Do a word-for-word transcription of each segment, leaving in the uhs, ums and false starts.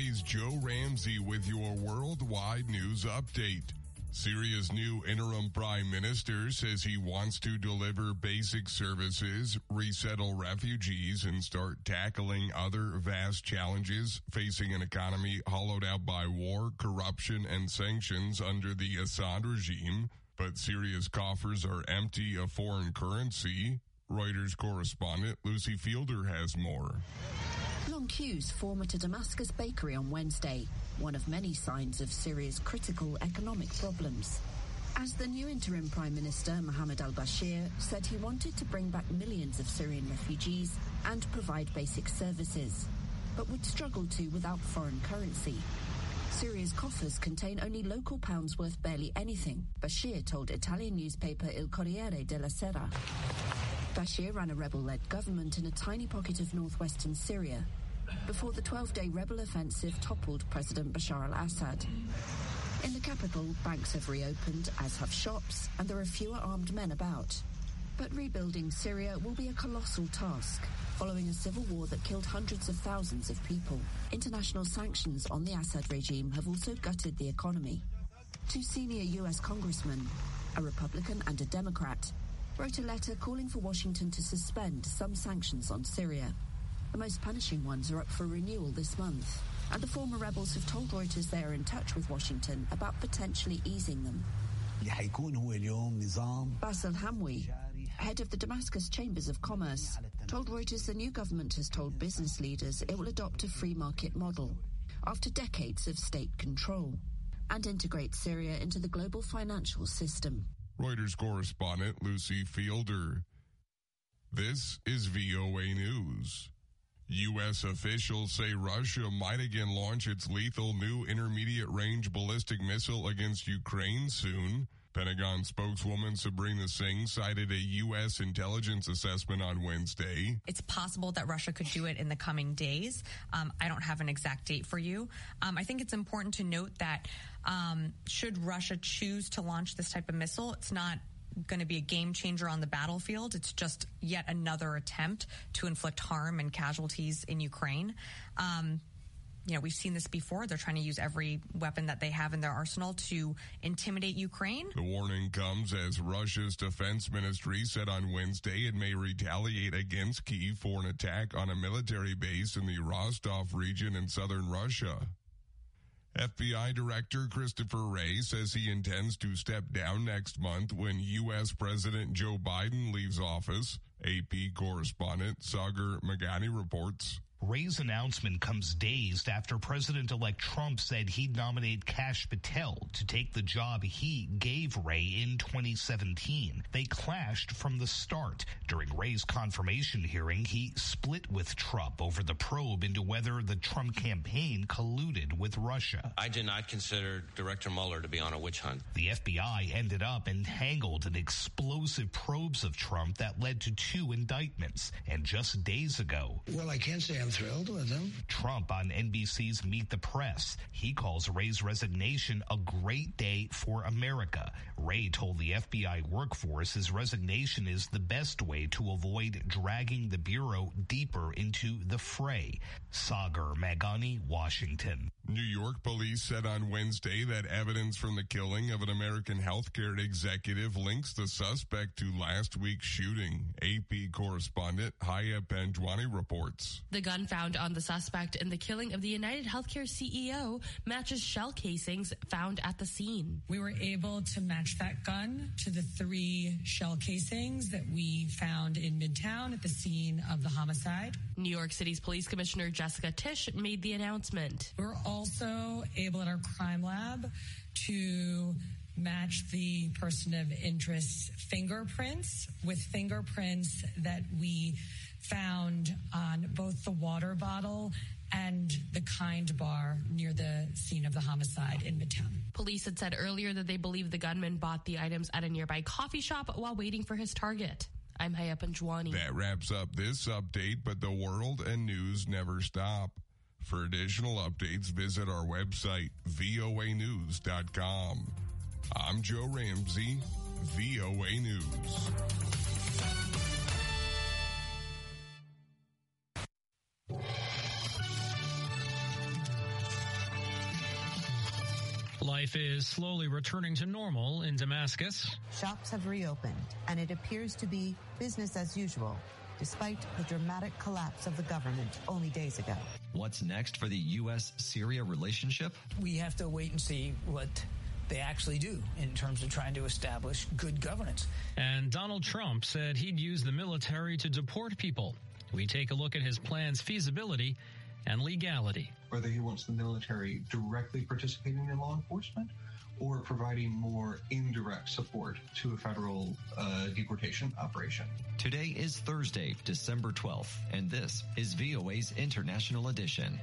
Today's Joe Ramsey with your worldwide news update. Syria's new interim prime minister says he wants to deliver basic services, resettle refugees, and start tackling other vast challenges facing an economy hollowed out by war, corruption, and sanctions under the Assad regime. But Syria's coffers are empty of foreign currency. Reuters correspondent Lucy Fielder has more. Long queues form at a Damascus bakery on Wednesday, one of many signs of Syria's critical economic problems. As the new interim Prime Minister, Mohammed al-Bashir, said he wanted to bring back millions of Syrian refugees and provide basic services, but would struggle to without foreign currency. Syria's coffers contain only local pounds worth barely anything, Bashir told Italian newspaper Il Corriere della Sera. Bashir ran a rebel-led government in a tiny pocket of northwestern Syria before the twelve-day rebel offensive toppled President Bashar al-Assad. In the capital, banks have reopened, as have shops, and there are fewer armed men about. But rebuilding Syria will be a colossal task, following a civil war that killed hundreds of thousands of people. International sanctions on the Assad regime have also gutted the economy. Two senior U S congressmen, a Republican and a Democrat, wrote a letter calling for Washington to suspend some sanctions on Syria. The most punishing ones are up for renewal this month, and the former rebels have told Reuters they are in touch with Washington about potentially easing them. Bassel Hamwi, head of the Damascus Chambers of Commerce, told Reuters the new government has told business leaders it will adopt a free market model after decades of state control and integrate Syria into the global financial system. Reuters correspondent Lucy Fielder. This is V O A News. U S officials say Russia might again launch its lethal new intermediate-range ballistic missile against Ukraine soon. Pentagon spokeswoman Sabrina Singh cited a U S intelligence assessment on Wednesday. It's possible that Russia could do it in the coming days. Um, I don't have an exact date for you. Um, I think it's important to note that um, should Russia choose to launch this type of missile, it's not going to be a game changer on the battlefield. It's just yet another attempt to inflict harm and casualties in Ukraine. Um, You know, we've seen this before. They're trying to use every weapon that they have in their arsenal to intimidate Ukraine. The warning comes as Russia's defense ministry said on Wednesday it may retaliate against Kyiv for an attack on a military base in the Rostov region in southern Russia. F B I Director Christopher Wray says he intends to step down next month when U S President Joe Biden leaves office. A P correspondent Sagar Meghani reports. Wray's announcement comes days after President-elect Trump said he'd nominate Kash Patel to take the job he gave Wray in twenty seventeen. They clashed from the start. During Wray's confirmation hearing, he split with Trump over the probe into whether the Trump campaign colluded with Russia. I did not consider Director Mueller to be on a witch hunt. The F B I ended up entangled in explosive probes of Trump that led to two indictments. And just days ago, well, I can't say I'm thrilled with him. Trump on N B C's Meet the Press. He calls Wray's resignation a great day for America. Wray told the F B I workforce his resignation is the best way to avoid dragging the Bureau deeper into the fray. Sagar Meghani, Washington. New York police said on Wednesday that evidence from the killing of an American healthcare executive links the suspect to last week's shooting. A P correspondent Haya Panjwani reports. The gun found on the suspect in the killing of the United Healthcare C E O matches shell casings found at the scene. We were able to match that gun to the three shell casings that we found in Midtown at the scene of the homicide. New York City's Police Commissioner Jessica Tisch made the announcement. We're also able at our crime lab to match the person of interest's fingerprints with fingerprints that we found on both the water bottle and the Kind bar near the scene of the homicide in Midtown. Police had said earlier that they believe the gunman bought the items at a nearby coffee shop while waiting for his target. I'm Haya Panjwani. That wraps up this update, but the world and news never stop. For additional updates, visit our website, V O A news dot com. I'm Joe Ramsey, V O A News. Life is slowly returning to normal in Damascus. Shops have reopened, and it appears to be business as usual, despite the dramatic collapse of the government only days ago. What's next for the U S Syria relationship? We have to wait and see what they actually do in terms of trying to establish good governance. And Donald Trump said he'd use the military to deport people. We take a look at his plan's feasibility and legality. Whether he wants the military directly participating in law enforcement or providing more indirect support to a federal uh, deportation operation. Today is Thursday, December twelfth, and this is V O A's International Edition.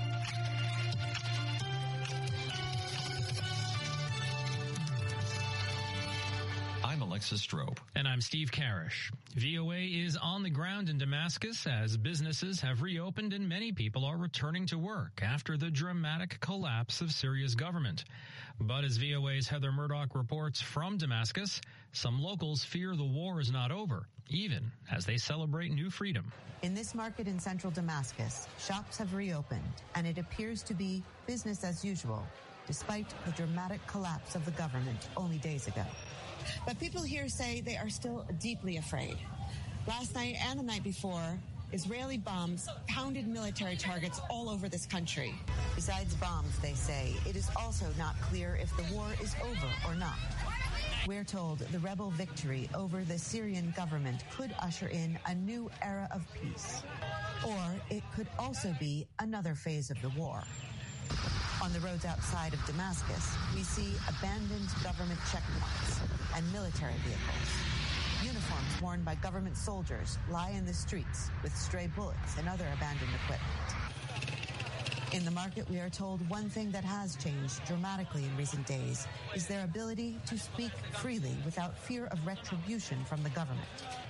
I'm Alexis Strobe. And I'm Steve Karish. V O A is on the ground in Damascus as businesses have reopened and many people are returning to work after the dramatic collapse of Syria's government. But as V O A's Heather Murdoch reports from Damascus, some locals fear the war is not over, even as they celebrate new freedom. In this market in central Damascus, shops have reopened, and it appears to be business as usual, despite the dramatic collapse of the government only days ago. But people here say they are still deeply afraid. Last night and the night before, Israeli bombs pounded military targets all over this country. Besides bombs, they say, it is also not clear if the war is over or not. We're told the rebel victory over the Syrian government could usher in a new era of peace. Or it could also be another phase of the war. On the roads outside of Damascus, we see abandoned government checkpoints and military vehicles. Uniforms worn by government soldiers lie in the streets with stray bullets and other abandoned equipment. In the market, we are told one thing that has changed dramatically in recent days is their ability to speak freely without fear of retribution from the government.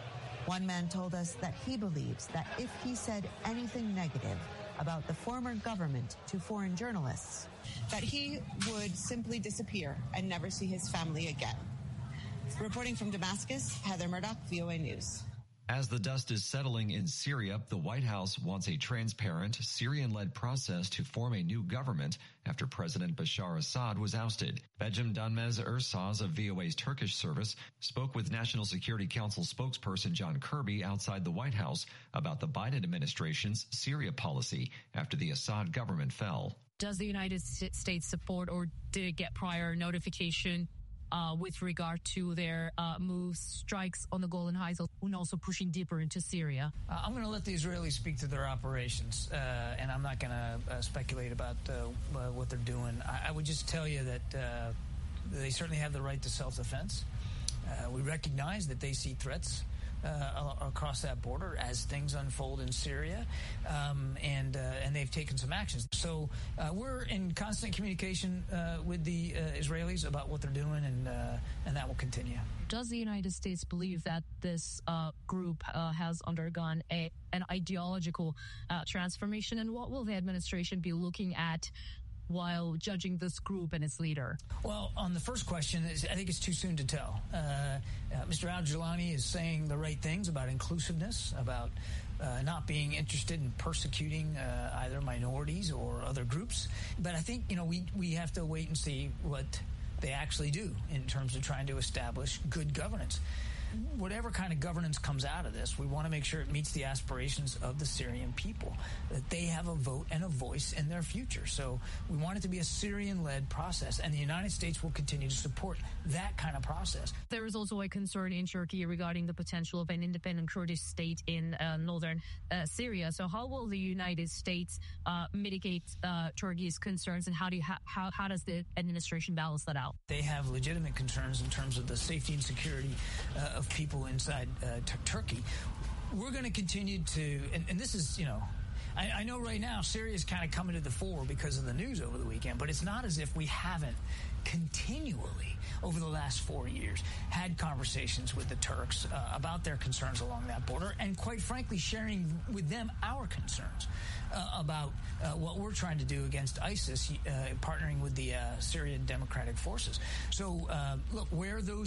One man told us that he believes that if he said anything negative about the former government to foreign journalists, that he would simply disappear and never see his family again. Reporting from Damascus, Heather Murdoch, V O A News. As the dust is settling in Syria, the White House wants a transparent, Syrian-led process to form a new government after President Bashar Assad was ousted. Begüm Dönmez Ersaz of V O A's Turkish service spoke with National Security Council spokesperson John Kirby outside the White House about the Biden administration's Syria policy after the Assad government fell. Does the United States support or did get prior notification Uh, with regard to their uh, moves, strikes on the Golan Heights, and also pushing deeper into Syria? Uh, I'm going to let the Israelis speak to their operations, uh, and I'm not going to uh, speculate about uh, what they're doing. I, I would just tell you that uh, they certainly have the right to self-defense. Uh, we recognize that they see threats Uh, across that border as things unfold in Syria, um, and uh, and they've taken some actions. So uh, we're in constant communication uh, with the uh, Israelis about what they're doing, and uh, and that will continue. Does the United States believe that this uh, group uh, has undergone a an ideological uh, transformation, and what will the administration be looking at while judging this group and its leader? Well, on the first question, I think it's too soon to tell. Uh, uh, Mister Al-Jilani is saying the right things about inclusiveness, about uh, not being interested in persecuting uh, either minorities or other groups. But I think, you know, we, we have to wait and see what they actually do in terms of trying to establish good governance. Whatever kind of governance comes out of this, we want to make sure it meets the aspirations of the Syrian people, that they have a vote and a voice in their future. So we want it to be a Syrian-led process, and the United States will continue to support that kind of process. There is also a concern in Turkey regarding the potential of an independent Kurdish state in uh, northern uh, Syria. So how will the United States uh, mitigate uh, Turkey's concerns, and how do you ha- how, how does the administration balance that out? They have legitimate concerns in terms of the safety and security uh, of people inside uh, t- Turkey. We're going to continue to, and, and this is, you know, I, I know right now Syria is kind of coming to the fore because of the news over the weekend, but it's not as if we haven't continually over the last four years had conversations with the Turks uh, about their concerns along that border, and quite frankly sharing with them our concerns uh, about uh, what we're trying to do against ISIS, uh, partnering with the uh, Syrian Democratic Forces. So uh, look, where those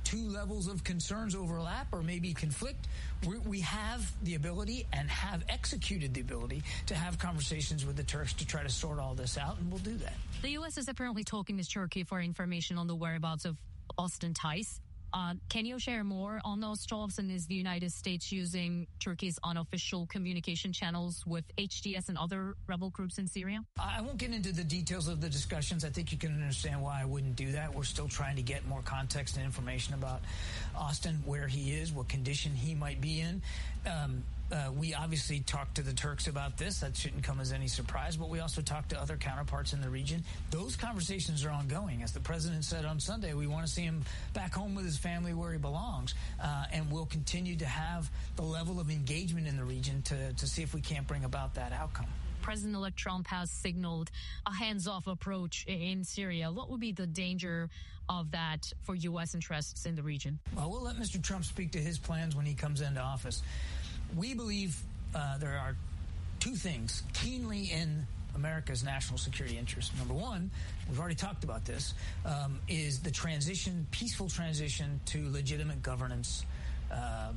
two levels of concerns overlap or maybe conflict, we, we have the ability and have executed the ability to have conversations with the Turks to try to sort all this out, and we'll do that. The U S is apparently talking with Turkey for information on the whereabouts of Austin Tice. Uh, can you share more on those talks, and is the United States using Turkey's unofficial communication channels with H T S and other rebel groups in Syria? I won't get into the details of the discussions. I think you can understand why I wouldn't do that. We're still trying to get more context and information about Austin, where he is, what condition he might be in. Um, Uh, we obviously talked to the Turks about this. That shouldn't come as any surprise, but we also talked to other counterparts in the region. Those conversations are ongoing. As the president said on Sunday, we want to see him back home with his family where he belongs, uh, and we'll continue to have the level of engagement in the region to, to see if we can't bring about that outcome. President-elect Trump has signaled a hands-off approach in Syria. What would be the danger of that for U S interests in the region? Well, we'll let Mister Trump speak to his plans when he comes into office. We believe uh, there are two things keenly in America's national security interest. Number one, we've already talked about this, um, is the transition, peaceful transition to legitimate governance uh,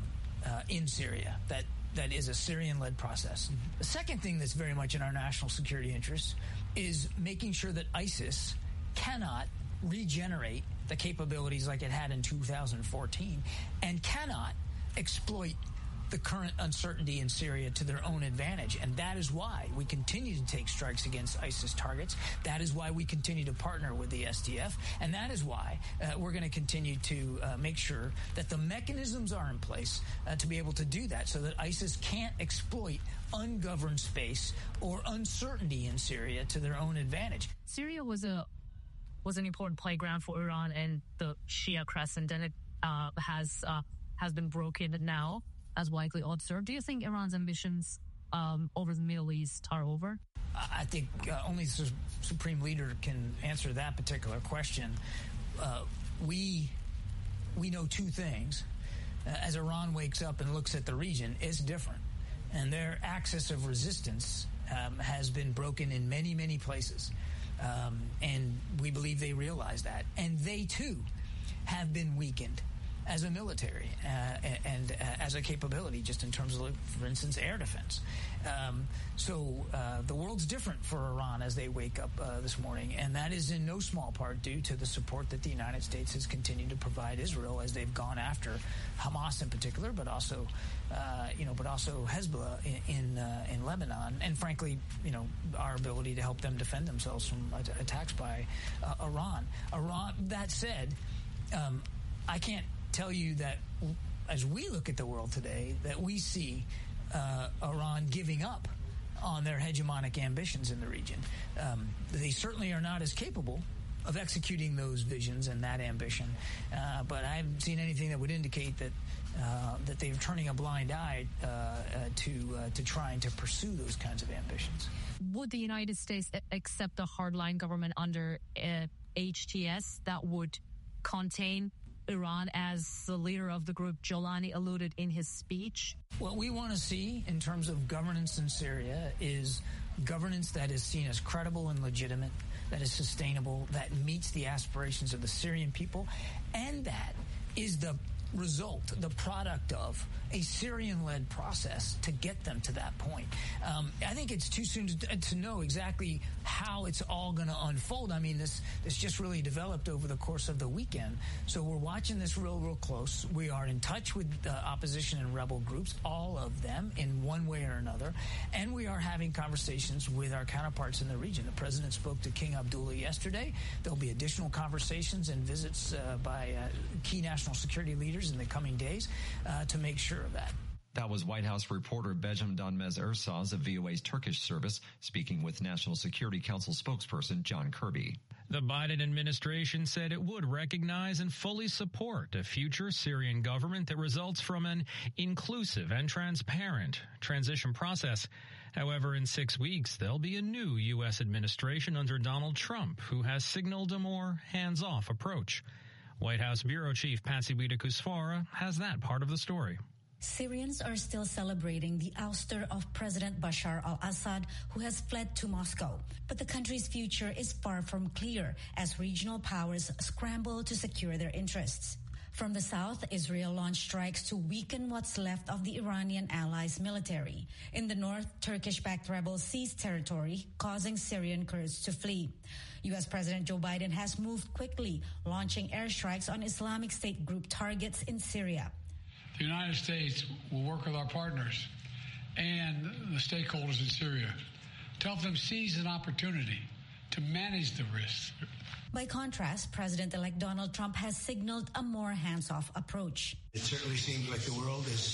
uh, in Syria. That that is a Syrian-led process. Mm-hmm. The second thing that's very much in our national security interest is making sure that ISIS cannot regenerate the capabilities like it had in two thousand fourteen and cannot exploit the current uncertainty in Syria to their own advantage. And that is why we continue to take strikes against ISIS targets. That is why we continue to partner with the S D F. And that is why uh, we're going to continue to uh, make sure that the mechanisms are in place uh, to be able to do that, so that ISIS can't exploit ungoverned space or uncertainty in Syria to their own advantage. Syria was a was an important playground for Iran and the Shia Crescent, and it uh, has uh, has been broken now, as widely observed. Do you think Iran's ambitions um, over the Middle East are over? I think uh, only the su- Supreme Leader can answer that particular question. Uh, we we know two things. Uh, as Iran wakes up and looks at the region, it's different. And their axis of resistance um, has been broken in many, many places. Um, and we believe they realize that. And they, too, have been weakened as a military uh, and uh, as a capability, just in terms of, for instance, air defense. Um, so uh, the world's different for Iran as they wake up uh, this morning, and that is in no small part due to the support that the United States has continued to provide Israel as they've gone after Hamas in particular, but also, uh, you know, but also Hezbollah in in, uh, in Lebanon, and frankly, you know, our ability to help them defend themselves from attacks by uh, Iran. Iran. That said, um, I can't tell you that as we look at the world today, that we see uh, Iran giving up on their hegemonic ambitions in the region. Um, they certainly are not as capable of executing those visions and that ambition, uh, but I haven't seen anything that would indicate that uh, that they're turning a blind eye uh, uh, to uh, to trying to pursue those kinds of ambitions. Would the United States accept a hardline government under uh, H T S that would contain Iran, as the leader of the group, Jolani, alluded in his speech? What we want to see in terms of governance in Syria is governance that is seen as credible and legitimate, that is sustainable, that meets the aspirations of the Syrian people, and that is the result, the product of a Syrian-led process to get them to that point. Um, I think it's too soon to, to know exactly how it's all going to unfold. I mean, this this just really developed over the course of the weekend. So we're watching this real, real close. We are in touch with uh, opposition and rebel groups, all of them in one way or another, and we are having conversations with our counterparts in the region. The president spoke to King Abdullah yesterday. There'll be additional conversations and visits uh, by uh, key national security leaders in the coming days uh, to make sure of that. That was White House reporter Becem Danmez Ersaz of V O A's Turkish service speaking with National Security Council spokesperson John Kirby. The Biden administration said it would recognize and fully support a future Syrian government that results from an inclusive and transparent transition process. However, in six weeks, there'll be a new U S administration under Donald Trump, who has signaled a more hands-off approach. White House Bureau Chief Patsy Widakuswara has that part of the story. Syrians are still celebrating the ouster of President Bashar al-Assad, who has fled to Moscow. But the country's future is far from clear as regional powers scramble to secure their interests. From the south, Israel launched strikes to weaken what's left of the Iranian allies' military. In the north, Turkish-backed rebels seized territory, causing Syrian Kurds to flee. U S President Joe Biden has moved quickly, launching airstrikes on Islamic State group targets in Syria. The United States will work with our partners and the stakeholders in Syria to help them seize an opportunity to manage the risks. By contrast, President-elect Donald Trump has signaled a more hands-off approach. It certainly seems like the world is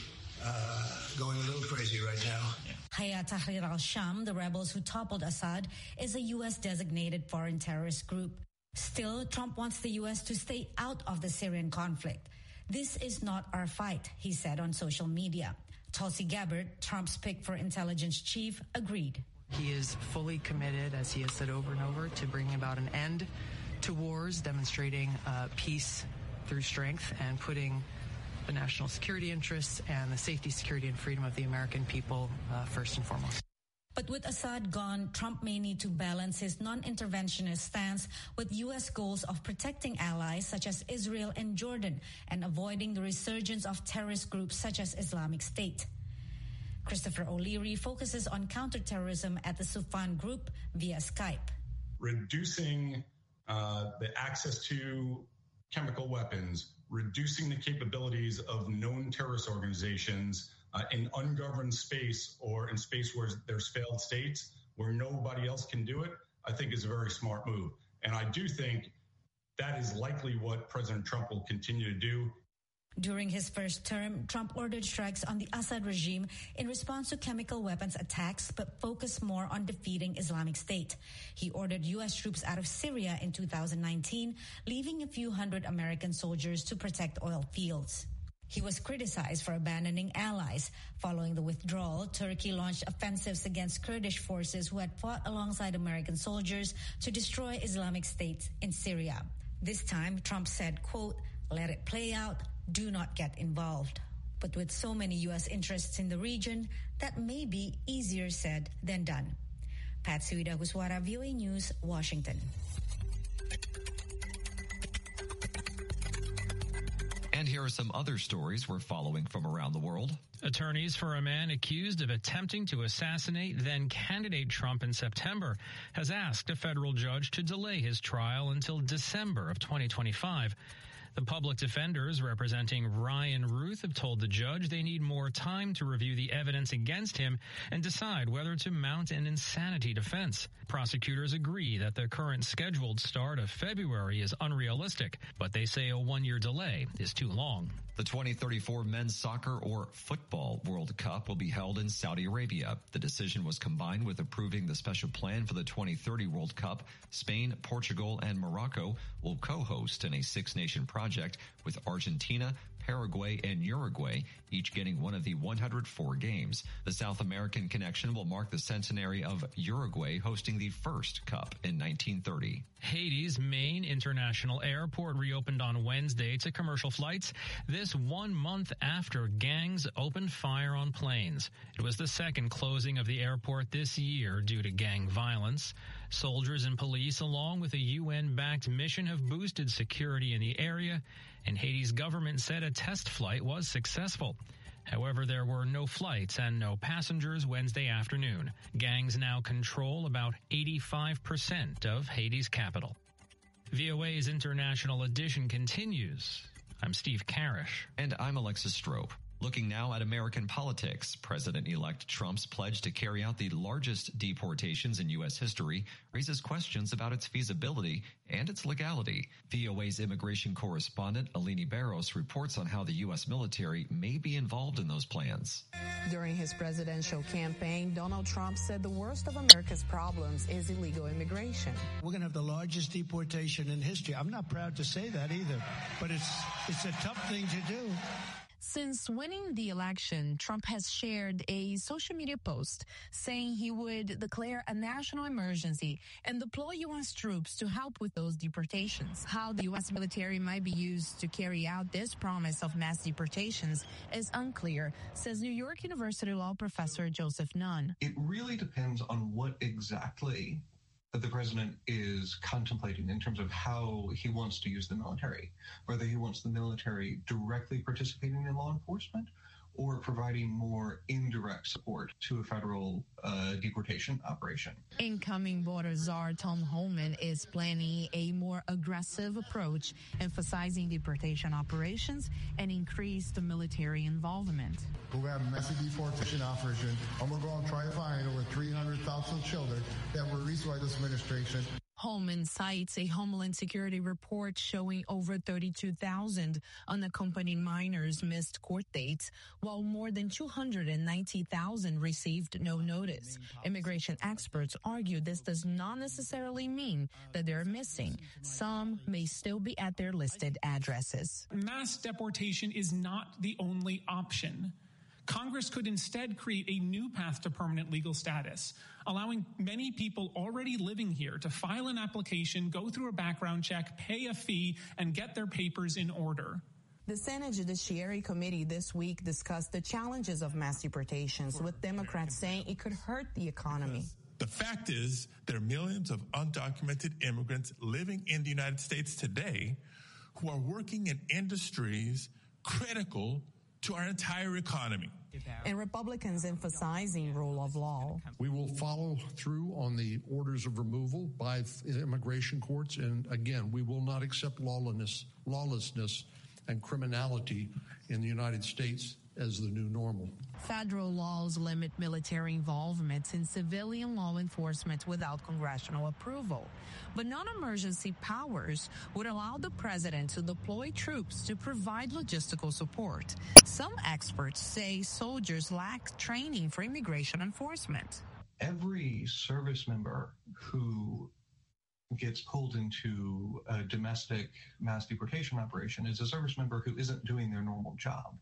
uh, going a little crazy right now. Hayat Tahrir al-Sham, the rebels who toppled Assad, is a U S-designated foreign terrorist group. Still, Trump wants the U S to stay out of the Syrian conflict. This is not our fight, he said on social media. Tulsi Gabbard, Trump's pick for intelligence chief, agreed. He is fully committed, as he has said over and over, to bringing about an end to wars, demonstrating uh, peace through strength, and putting the national security interests and the safety, security, and freedom of the American people uh, first and foremost. But with Assad gone, Trump may need to balance his non-interventionist stance with U S goals of protecting allies such as Israel and Jordan and avoiding the resurgence of terrorist groups such as Islamic State. Christopher O'Leary focuses on counterterrorism at the Sufan Group via Skype. Reducing uh, the access to chemical weapons, reducing the capabilities of known terrorist organizations uh, in ungoverned space or in space where there's failed states where nobody else can do it, I think is a very smart move. And I do think that is likely what President Trump will continue to do. During his first term, Trump ordered strikes on the Assad regime in response to chemical weapons attacks, but focused more on defeating Islamic State. He ordered U S troops out of Syria in two thousand nineteen, leaving a few hundred American soldiers to protect oil fields. He was criticized for abandoning allies. Following the withdrawal, Turkey launched offensives against Kurdish forces who had fought alongside American soldiers to destroy Islamic State in Syria. This time, Trump said, quote, "Let it play out. Do not get involved." But with so many U S interests in the region, that may be easier said than done. Patsy Widakuswara, V O A News, Washington. And here are some other stories we're following from around the world. Attorneys for a man accused of attempting to assassinate then-candidate Trump in September has asked a federal judge to delay his trial until December of twenty twenty-five. The public defenders representing Ryan Ruth have told the judge they need more time to review the evidence against him and decide whether to mount an insanity defense. Prosecutors agree that the current scheduled start of February is unrealistic, but they say a one-year delay is too long. The twenty thirty-four Men's Soccer or Football World Cup will be held in Saudi Arabia. The decision was combined with approving the special plan for the twenty thirty World Cup. Spain, Portugal, and Morocco will co-host in a six-nation project with Argentina, Paraguay, and Uruguay, each getting one of the one hundred four games. The South American connection will mark the centenary of Uruguay hosting the first cup in nineteen thirty. Haiti's main international airport reopened on Wednesday to commercial flights, this one month after gangs opened fire on planes. It was the second closing of the airport this year due to gang violence. Soldiers and police, along with a U N-backed mission, have boosted security in the area, and Haiti's government said a test flight was successful. However, there were no flights and no passengers Wednesday afternoon. Gangs now control about eighty-five percent of Haiti's capital. V O A's International Edition continues. I'm Steve Karish. And I'm Alexis Strope. Looking now at American politics, President-elect Trump's pledge to carry out the largest deportations in U S history raises questions about its feasibility and its legality. V O A's immigration correspondent Alini Barros reports on how the U S military may be involved in those plans. During his presidential campaign, Donald Trump said the worst of America's problems is illegal immigration. We're going to have the largest deportation in history. I'm not proud to say that either, but it's it's a tough thing to do. Since winning the election, Trump has shared a social media post saying he would declare a national emergency and deploy U S troops to help with those deportations. How the U S military might be used to carry out this promise of mass deportations is unclear, says New York University law professor Joseph Nunn. It really depends on what exactly the president is contemplating in terms of how he wants to use the military, whether he wants the military directly participating in law enforcement or providing more indirect support to a federal uh, deportation operation. Incoming border czar Tom Homan is planning a more aggressive approach, emphasizing deportation operations and increased military involvement. We have a massive deportation operation, and we're going to try to find over three hundred thousand children that were released by this administration. Holman cites a Homeland Security report showing over thirty-two thousand unaccompanied minors missed court dates, while more than two hundred ninety thousand received no notice. Immigration experts argue this does not necessarily mean that they're missing. Some may still be at their listed addresses. Mass deportation is not the only option. Congress could instead create a new path to permanent legal status, allowing many people already living here to file an application, go through a background check, pay a fee, and get their papers in order. The Senate Judiciary Committee this week discussed the challenges of mass deportations, with Democrats saying it could hurt the economy. The fact is, there are millions of undocumented immigrants living in the United States today who are working in industries critical to our entire economy. And Republicans emphasizing rule of law. We will follow through on the orders of removal by immigration courts. And again, we will not accept lawlessness, lawlessness and criminality in the United States as the new normal. Federal laws limit military involvement in civilian law enforcement without congressional approval. But non-emergency powers would allow the president to deploy troops to provide logistical support. Some experts say soldiers lack training for immigration enforcement. Every service member who gets pulled into a domestic mass deportation operation is a service member who isn't doing their normal job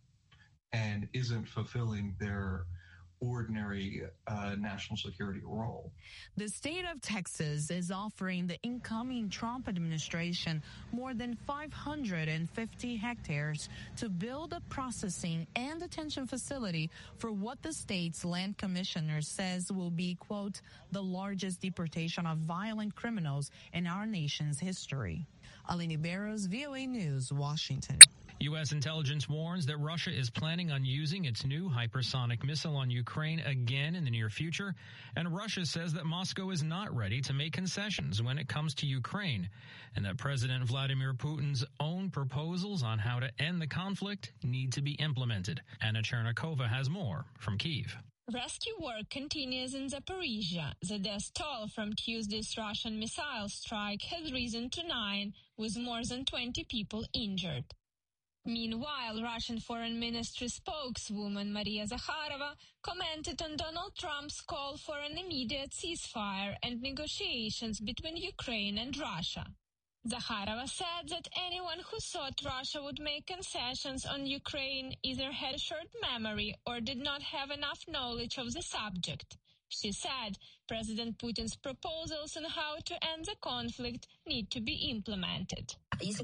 and isn't fulfilling their ordinary uh, national security role. The state of Texas is offering the incoming Trump administration more than five hundred fifty hectares to build a processing and detention facility for what the state's land commissioner says will be, quote, the largest deportation of violent criminals in our nation's history. Aline Barrows, V O A News, Washington. U S intelligence warns that Russia is planning on using its new hypersonic missile on Ukraine again in the near future, and Russia says that Moscow is not ready to make concessions when it comes to Ukraine, and that President Vladimir Putin's own proposals on how to end the conflict need to be implemented. Anna Chernikova has more from Kyiv. Rescue work continues in Zaporizhia. The death toll from Tuesday's Russian missile strike has risen to nine, with more than twenty people injured. Meanwhile, Russian Foreign Ministry spokeswoman Maria Zakharova commented on Donald Trump's call for an immediate ceasefire and negotiations between Ukraine and Russia. Zakharova said that anyone who thought Russia would make concessions on Ukraine either had short memory or did not have enough knowledge of the subject. She said President Putin's proposals on how to end the conflict need to be implemented. This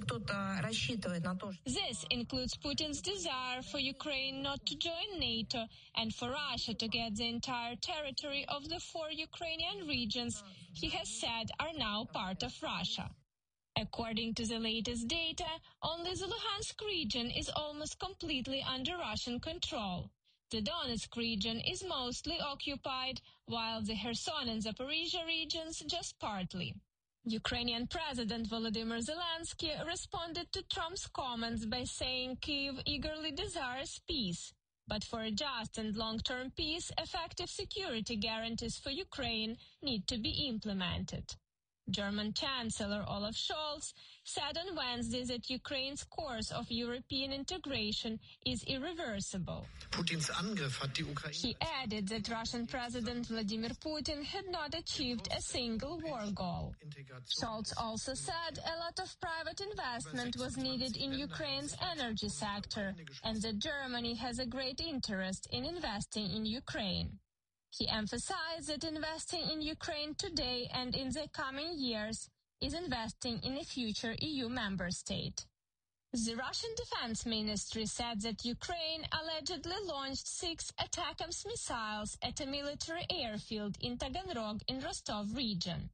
includes Putin's desire for Ukraine not to join NATO and for Russia to get the entire territory of the four Ukrainian regions he has said are now part of Russia. According to the latest data, only the Luhansk region is almost completely under Russian control. The Donetsk region is mostly occupied, while the Kherson and Zaporizhia regions just partly. Ukrainian President Volodymyr Zelensky responded to Trump's comments by saying Kyiv eagerly desires peace. But for a just and long-term peace, effective security guarantees for Ukraine need to be implemented. German Chancellor Olaf Scholz said on Wednesday that Ukraine's course of European integration is irreversible. He added that Russian President Vladimir Putin had not achieved a single war goal. Scholz also said a lot of private investment was needed in Ukraine's energy sector and that Germany has a great interest in investing in Ukraine. He emphasized that investing in Ukraine today and in the coming years is investing in a future E U member state. The Russian Defense Ministry said that Ukraine allegedly launched six ATACMS missiles at a military airfield in Taganrog in Rostov region.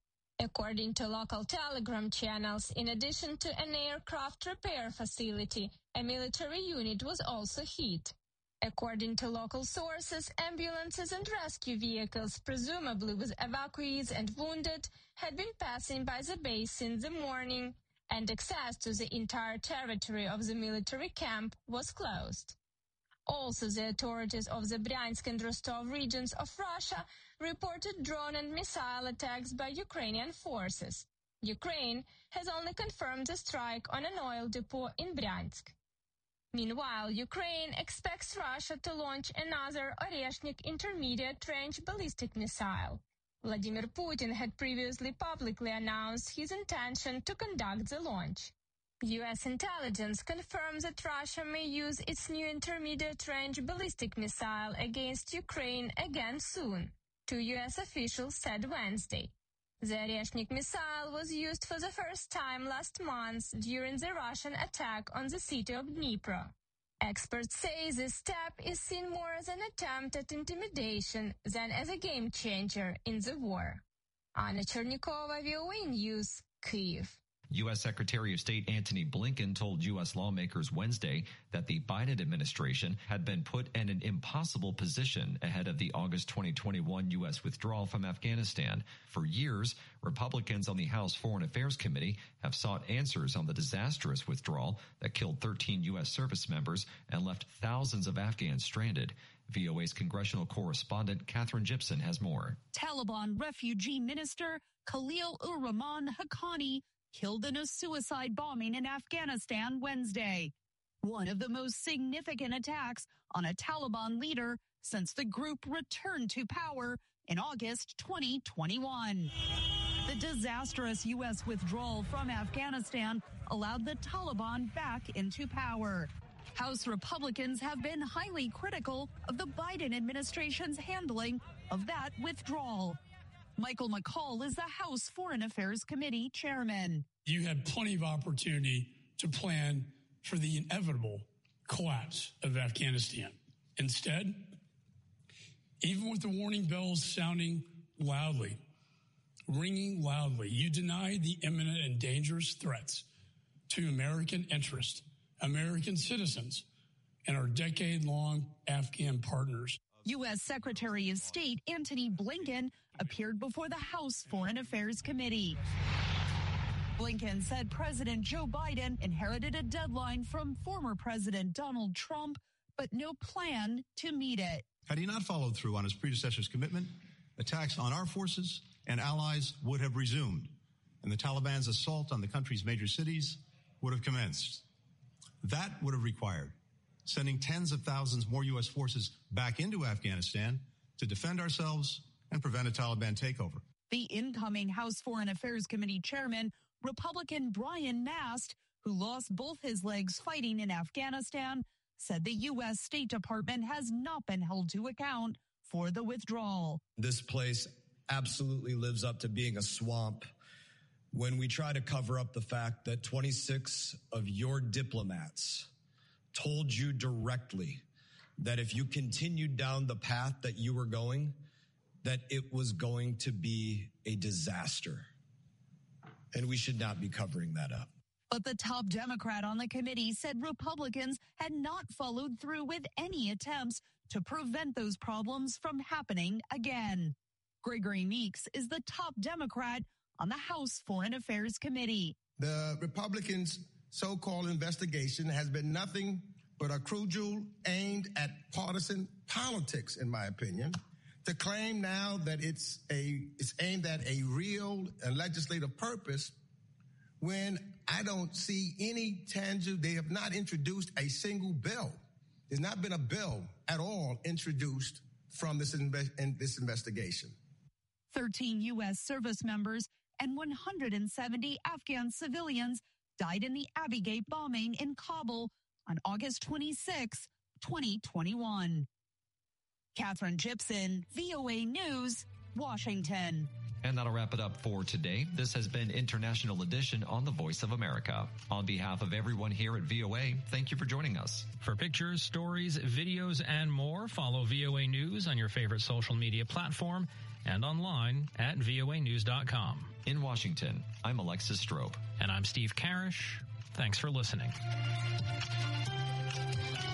According to local Telegram channels, in addition to an aircraft repair facility, a military unit was also hit. According to local sources, ambulances and rescue vehicles, presumably with evacuees and wounded, had been passing by the base since the morning, and access to the entire territory of the military camp was closed. Also, the authorities of the Bryansk and Rostov regions of Russia reported drone and missile attacks by Ukrainian forces. Ukraine has only confirmed the strike on an oil depot in Bryansk. Meanwhile, Ukraine expects Russia to launch another Oreshnik intermediate-range ballistic missile. Vladimir Putin had previously publicly announced his intention to conduct the launch. U S intelligence confirms that Russia may use its new intermediate-range ballistic missile against Ukraine again soon, two U S officials said Wednesday. The Oreshnik missile was used for the first time last month during the Russian attack on the city of Dnipro. Experts say this step is seen more as an attempt at intimidation than as a game-changer in the war. Anna Chernikova, V O A News, Kyiv. U S. Secretary of State Antony Blinken told U S lawmakers Wednesday that the Biden administration had been put in an impossible position ahead of the August twenty twenty-one U S withdrawal from Afghanistan. For years, Republicans on the House Foreign Affairs Committee have sought answers on the disastrous withdrawal that killed thirteen U S service members and left thousands of Afghans stranded. V O A's congressional correspondent Catherine Gibson has more. Taliban refugee minister Khalil-ur-Rahman Haqqani killed in a suicide bombing in Afghanistan Wednesday, one of the most significant attacks on a Taliban leader since the group returned to power in August twenty twenty-one. The disastrous U S withdrawal from Afghanistan allowed the Taliban back into power. House Republicans have been highly critical of the Biden administration's handling of that withdrawal. Michael McCaul is the House Foreign Affairs Committee chairman. You had plenty of opportunity to plan for the inevitable collapse of Afghanistan. Instead, even with the warning bells sounding loudly, ringing loudly, you denied the imminent and dangerous threats to American interests, American citizens, and our decade-long Afghan partners. U S. Secretary of State Antony Blinken appeared before the House Foreign Affairs Committee. Blinken said President Joe Biden inherited a deadline from former President Donald Trump, but no plan to meet it. Had he not followed through on his predecessor's commitment, attacks on our forces and allies would have resumed, and the Taliban's assault on the country's major cities would have commenced. That would have required sending tens of thousands more U S forces back into Afghanistan to defend ourselves and prevent a Taliban takeover. The incoming House Foreign Affairs Committee chairman, Republican Brian Mast, who lost both his legs fighting in Afghanistan, said the U S. State Department has not been held to account for the withdrawal. This place absolutely lives up to being a swamp when we try to cover up the fact that twenty-six of your diplomats told you directly that if you continued down the path that you were going, that it was going to be a disaster. And we should not be covering that up. But the top Democrat on the committee said Republicans had not followed through with any attempts to prevent those problems from happening again. Gregory Meeks is the top Democrat on the House Foreign Affairs Committee. The Republicans' so-called investigation has been nothing but a cudgel aimed at partisan politics, in my opinion. To claim now that it's a it's aimed at a real and legislative purpose when I don't see any tangible, they have not introduced a single bill. There's not been a bill at all introduced from this, inve- in this investigation. thirteen U S service members and one hundred seventy Afghan civilians died in the Abbey Gate bombing in Kabul on August twenty-sixth, twenty twenty-one. Catherine Gibson, V O A News, Washington. And that'll wrap it up for today. This has been International Edition on the Voice of America. On behalf of everyone here at V O A, thank you for joining us. For pictures, stories, videos, and more, follow V O A News on your favorite social media platform and online at V O A news dot com. In Washington, I'm Alexis Strope. And I'm Steve Karish. Thanks for listening.